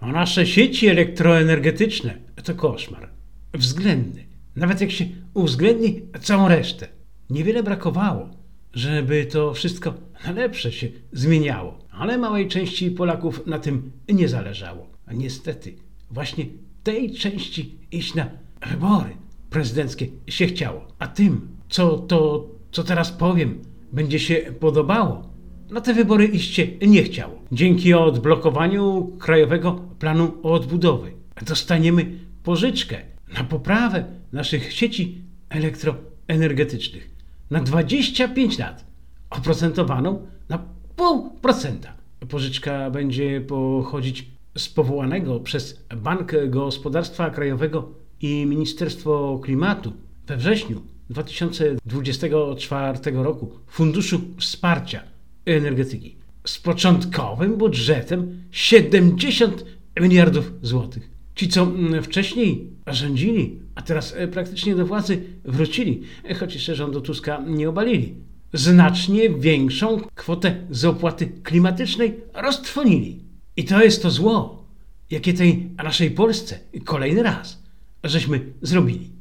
A nasze sieci elektroenergetyczne to koszmar. Względny. Nawet jak się uwzględni całą resztę. Niewiele brakowało, żeby to wszystko na lepsze się zmieniało. Ale małej części Polaków na tym nie zależało. A niestety właśnie tej części iść na wybory prezydenckie się chciało. A tym, co teraz powiem, będzie się podobało, na te wybory iść się nie chciało. Dzięki odblokowaniu Krajowego Planu Odbudowy dostaniemy pożyczkę na poprawę naszych sieci elektroenergetycznych na 25 lat, oprocentowaną na 0,5%. Pożyczka będzie pochodzić z powołanego przez Bank Gospodarstwa Krajowego i Ministerstwo Klimatu we wrześniu 2024 roku Funduszu Wsparcia Energetyki z początkowym budżetem 70 miliardów złotych. Ci, co wcześniej rządzili, a teraz praktycznie do władzy wrócili, choć jeszcze rządu Tuska nie obalili, znacznie większą kwotę z opłaty klimatycznej roztrwonili. I to jest to zło, jakie tej naszej Polsce kolejny raz żeśmy zrobili.